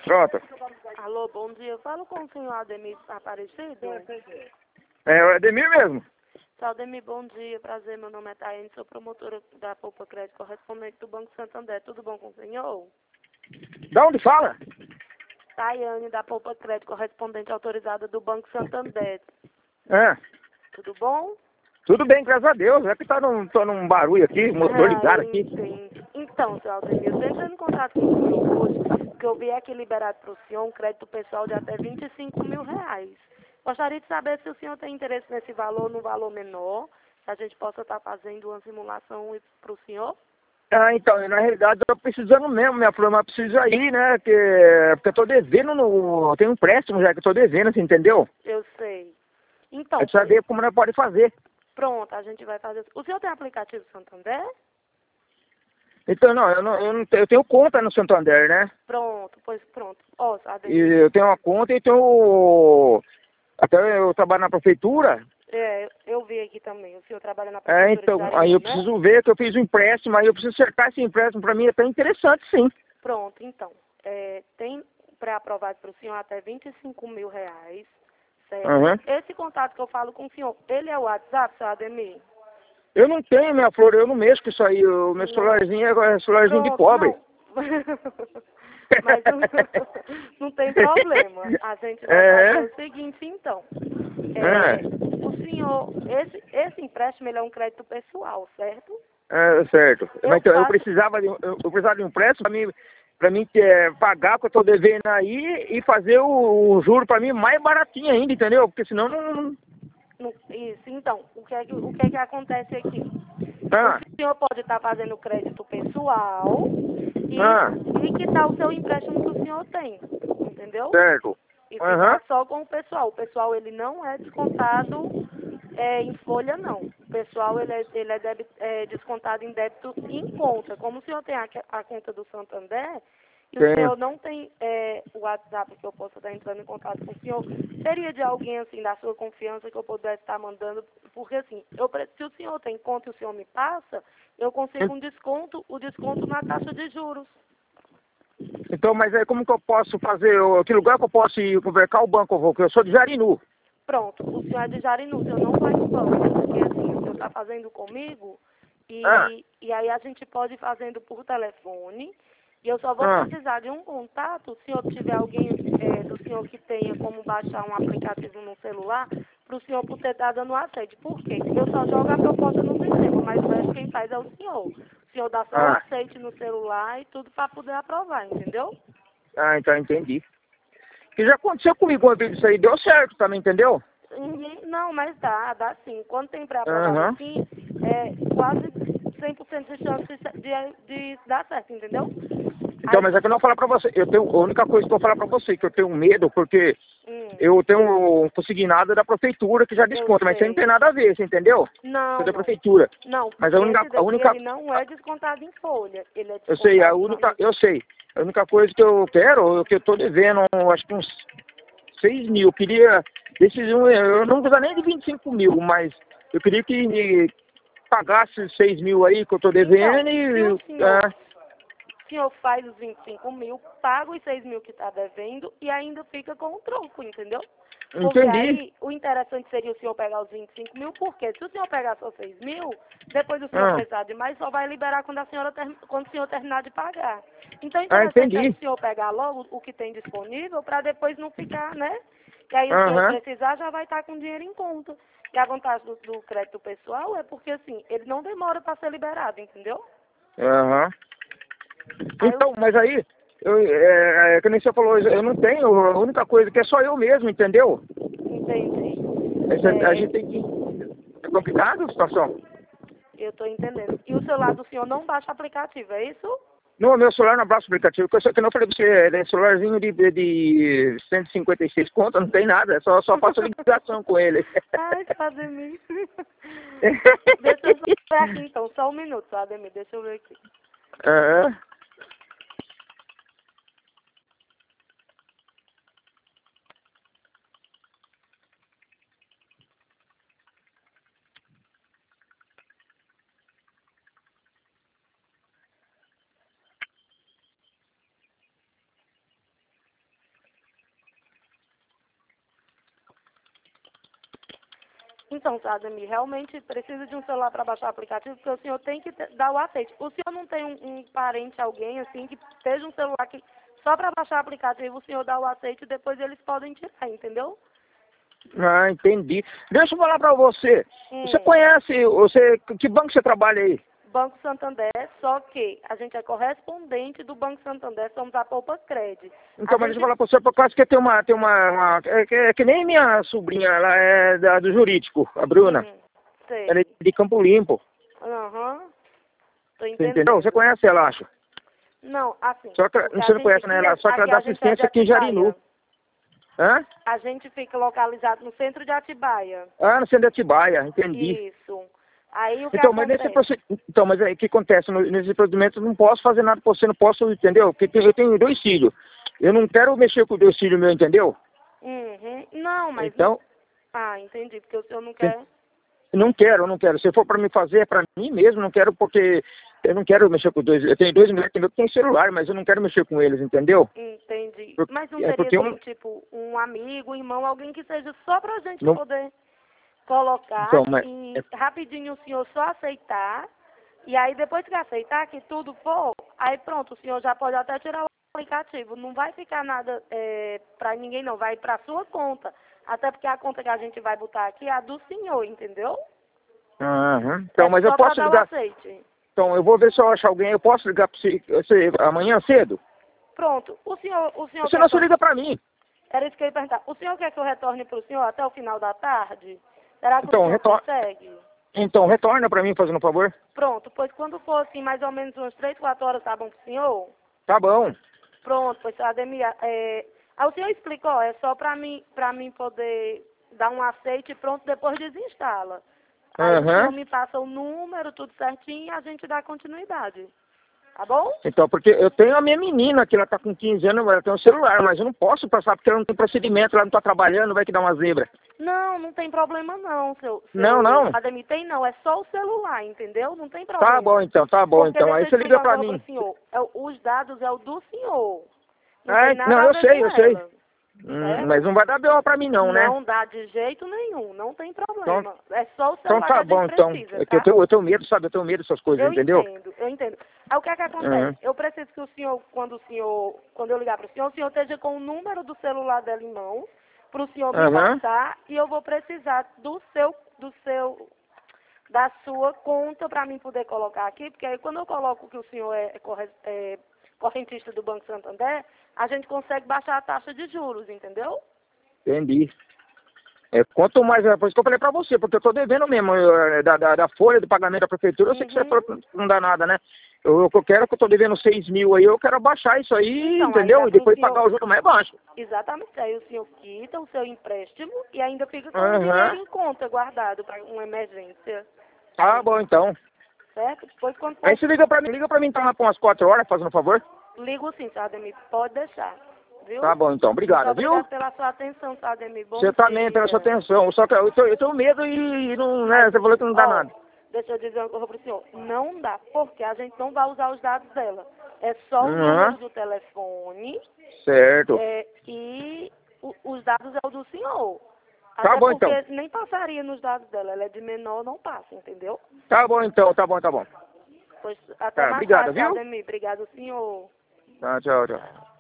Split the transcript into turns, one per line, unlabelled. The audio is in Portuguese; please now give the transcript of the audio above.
Pronto.
Alô, bom dia. Eu falo com o senhor Ademir Aparecido.
É o Ademir mesmo.
Seu Ademir, bom dia. Prazer, meu nome é Taiane, sou promotora da Poupa Crédito, correspondente do Banco Santander. Tudo bom com o senhor?
Da onde fala?
Taiane, da Poupa Crédito, correspondente autorizada do Banco Santander.
É.
Tudo bom?
Tudo bem, graças a Deus. É que tô num barulho aqui, motor ligado aqui.
Entendi. Então, seu Ademir, eu estou entrando em contato com o senhor hoje, porque eu vi aqui liberado para o senhor um crédito pessoal de até R$ 25.000. Gostaria de saber se o senhor tem interesse nesse valor, num valor menor, que a gente possa estar fazendo uma simulação para o senhor.
Ah, então, na realidade eu tô precisando mesmo, minha flor, mas precisa ir, né? Porque eu tô devendo no. Tem um empréstimo já que eu tô devendo, você entendeu?
Eu sei. Então,
Eu precisa ver como nós pode fazer.
pronto, a gente vai fazer. O senhor tem aplicativo Santander?
Então, não, eu tenho conta no Santander, né?
Pronto, pois pronto. Ó,
E
Ademir,
eu tenho uma conta e tenho. Até eu trabalho na prefeitura.
eu vi aqui também. O senhor trabalha na
É,
prefeitura de
então, aí
Jarinu,
eu
né?
preciso ver que eu fiz um empréstimo, aí eu preciso acertar esse empréstimo, pra mim é até interessante, sim.
Pronto, então. Tem pré-aprovado para o senhor até R$ 25.000, certo?
Uhum.
Esse contato que eu falo com o senhor, ele é o WhatsApp, seu Ademir?
Eu não tenho, minha flor, eu não mexo com isso aí. O meu
Não.
celularzinho é celularzinho de
Pronto,
pobre.
não. Mas não tem problema. A gente vai fazer
É,
o seguinte, então.
é,
O senhor, esse empréstimo, ele é um crédito pessoal, certo?
certo.
Eu
Mas então, eu
faço.
precisava de um empréstimo pra mim pagar o que eu tô devendo aí e fazer o juro pra mim mais baratinho ainda, entendeu? Porque senão não.
Isso, então, o que é que acontece aqui? O
Ah,
senhor pode estar fazendo crédito pessoal e
ah,
quitar o seu empréstimo que o senhor tem, entendeu?
certo.
E
Aham.
ficar só com o pessoal. O pessoal, ele não é descontado em folha, não. O pessoal, ele é descontado em débito em conta. Como o senhor tem a conta do Santander, e o
Tenho.
senhor não tem o WhatsApp que eu possa estar entrando em contato com o senhor, seria de alguém, assim, da sua confiança que eu pudesse estar mandando, porque, assim, se o senhor tem conta e o senhor me passa, eu consigo o desconto na taxa de juros.
Então, mas aí como que eu posso fazer? Que lugar que eu posso ir conversar o banco? Que eu sou de Jarinu.
Pronto, o senhor é de Jarinu, o senhor não vai no banco, porque, assim, o senhor está fazendo comigo,
Ah,
e aí a gente pode ir fazendo por telefone, e eu só vou
ah.
precisar de um contato, se eu tiver alguém do senhor que tenha como baixar um aplicativo no celular, para o senhor poder estar dando aceite. Por quê? Eu só jogo a proposta no sistema, mas o resto quem faz é o senhor. O senhor dá só o
Ah,
aceite no celular e tudo para poder aprovar, entendeu?
então entendi. Que já aconteceu comigo uma vez isso aí, deu certo também, entendeu?
Não, mas dá sim. Quando tem pré-aprovado
Aham.
assim, é quase 100% de chance de dar certo, entendeu?
Então,
Aí,
mas é que eu não falar pra você. A única coisa que eu vou falar pra você, que eu tenho medo, porque eu tenho um consignado da prefeitura que já
eu
desconta, mas isso aí não tem
sei.
nada a ver, você entendeu? Isso é
Não,
da
não.
prefeitura.
Não,
Mas
porque esse
a
daqui,
única,
ele não é descontado em folha. Ele é
eu sei,
descontado só no...
eu sei. A única coisa que eu quero, que eu tô devendo, acho que uns 6 mil. Eu queria, eu não precisava nem de 25 mil, mas eu queria que me pagasse 6 mil aí que eu tô devendo
Então, se o
e,
senhor faz os 25.000, paga os 6.000 que está devendo e ainda fica com o troco, entendeu? Porque
entendi.
aí, o interessante seria o senhor pegar os 25.000, porque se o senhor pegar só 6.000, depois o senhor
Ah,
precisar de mais, só vai liberar quando o senhor terminar de pagar. Então, o interessante é o
entendi.
senhor pegar logo o que tem disponível, para depois não ficar, né? E aí o senhor
Aham,
precisar, já vai estar com dinheiro em conta. E a vantagem do crédito pessoal é porque, assim, ele não demora para ser liberado, entendeu?
aham.
Aí
Então, mas aí, que nem você falou, eu não tenho, a única coisa que é só eu mesmo, entendeu?
entendi.
A gente tem que. É complicado a situação.
Eu estou entendendo. E o celular do senhor não baixa aplicativo, é isso?
No meu celular não abraço aplicativo, que eu não falei pra você, é celularzinho de 156 conto, não tem nada, só faço ligação com ele.
Ai, seu Ademir. Deixa eu ver aqui então, só um minuto, seu Ademir, deixa eu ver aqui.
É,
Então, seu Ademir, realmente precisa de um celular para baixar o aplicativo, porque o senhor tem que dar o aceite. O senhor não tem um parente, alguém assim, que esteja um celular que só para baixar o aplicativo o senhor dá o aceite e depois eles podem tirar, entendeu?
Ah, entendi. Deixa eu falar pra você. Você
Hum.
conhece, que banco você trabalha aí?
Banco Santander, só que a gente é correspondente do Banco Santander, somos a Poupa Cred.
Então, mas deixa eu falar pra você, por causa que é que nem minha sobrinha, ela é do jurídico, a Bruna.
Sei.
Ela é de Campo Limpo.
Aham. Tô
Você
entendendo.
entendeu? Você conhece ela, acho.
Não, assim.
Só que
porque
você não conhece, né? Só que ela dá
a gente é de
assistência aqui em
Atibaia.
Jarinu. Hã?
A gente fica localizado no centro de Atibaia.
Ah, no centro de Atibaia, entendi.
Isso. Aí o que
Então, mas
acontece?
então, mas aí o que acontece? Nesse procedimento eu não posso fazer nada pra você, não posso, entendeu? Porque eu tenho 2 filhos. Eu não quero mexer com 2 filhos meus, entendeu?
Uhum. Não, mas...
Então,
Ah, entendi, porque o senhor não quer...
eu não quero. Se for pra me fazer, é pra mim mesmo, não quero porque eu não quero mexer com 2. Eu tenho 2 moleques que têm celular, mas eu não quero mexer com eles, entendeu?
Entendi.
Por-
Mas não
É
teria,
porque
assim, tipo, um amigo, um irmão, alguém que seja só pra gente
não,
poder colocar
então, mas
e rapidinho o senhor só aceitar. E aí depois que aceitar, que tudo for, aí pronto, o senhor já pode até tirar o aplicativo. Não vai ficar nada pra ninguém não, vai pra sua conta. Até porque a conta que a gente vai botar aqui é a do senhor, entendeu?
aham. Então,
É
mas
só
eu
pra
posso
dar o
ligar.
aceite.
Então, eu vou ver se eu acho alguém. Eu posso ligar pra você amanhã cedo?
Pronto, o senhor
Você
quer
não
que
se
eu...
liga pra mim.
Era isso que eu ia perguntar. O senhor quer que eu retorne pro senhor até o final da tarde? Será que o
Então,
senhor consegue?
então retorna pra mim, fazendo um favor.
Pronto, pois quando for assim, mais ou menos umas 3, 4 horas, tá bom pro senhor?
Tá bom.
Pronto, pois Ademir, aí o senhor explicou, é só pra mim poder dar um aceite e pronto, depois desinstala. Aí o senhor
Aham.
me passa o número, tudo certinho, e a gente dá continuidade. Tá bom?
Então, porque eu tenho a minha menina, que ela tá com 15 anos, ela tem um celular, mas eu não posso passar porque ela não tem procedimento, ela não tá trabalhando, vai que dá uma zebra.
Não, não tem problema não,
Não, não.
Ademir, tem não, é só o celular, entendeu? Não tem
Tá
problema.
bom então, tá bom
Porque
então.
deixa
Aí
eu
você liga
explicar uma
pra
coisa
mim.
pro senhor. Os dados é o do senhor. Não
Ah,
tem nada
não,
a
eu
ver
sei,
com
eu sei.
ela. Certo?
Mas não vai dar BO pra mim não, né?
Não dá de jeito nenhum, não tem
Então,
problema. É só o
então
celular que
tá
a gente
bom então.
precisa,
É que
tá?
eu tenho medo, sabe? Eu tenho medo dessas coisas,
Eu
entendeu?
entendo, eu entendo. Aí o que é que acontece?
Uhum.
Eu preciso que o senhor, quando eu ligar para o senhor esteja com o número do celular dela em mãos, para o senhor me
Aham.
passar, e eu vou precisar da sua conta para mim poder colocar aqui, porque aí quando eu coloco que o senhor é correntista do Banco Santander, a gente consegue baixar a taxa de juros, entendeu?
Entendi. Quanto mais, por isso que eu falei pra você, porque eu tô devendo mesmo, da folha do pagamento da prefeitura, eu sei que você falou que não dá nada, né? Eu quero que eu tô devendo 6 mil aí, eu quero baixar isso aí,
Então, aí
entendeu?
dá
E
para o
depois
senhor...
pagar o juro mais baixo.
Exatamente, aí o senhor quita o seu empréstimo e ainda fica com o dinheiro
Aham.
em conta guardado para uma emergência,
Tá bom então.
certo? Depois quando
Aí
for,
você liga pra mim então lá pra umas 4 horas, fazendo um favor.
ligo sim, seu Ademir, pode deixar, viu?
Tá bom então,
Muito
obrigado, viu?
obrigada pela sua atenção, seu Ademir, bom
Você também pela sua
dia.
atenção, só que eu tenho medo e não, né,
Mas,
você falou que não dá nada.
deixa eu dizer uma coisa pro senhor, não dá, porque a gente não vai usar os dados dela. É só o
Uhum.
número do telefone
Certo.
e os dados é o do senhor.
Tá
Até
bom
porque
então.
nem passaria nos dados dela, ela é de menor, não passa, entendeu?
Tá bom então, tá bom, tá bom.
Pois até
Tá,
mais
obrigado,
tarde,
viu?
Ademir. Obrigado, senhor.
Tá, tchau, tchau.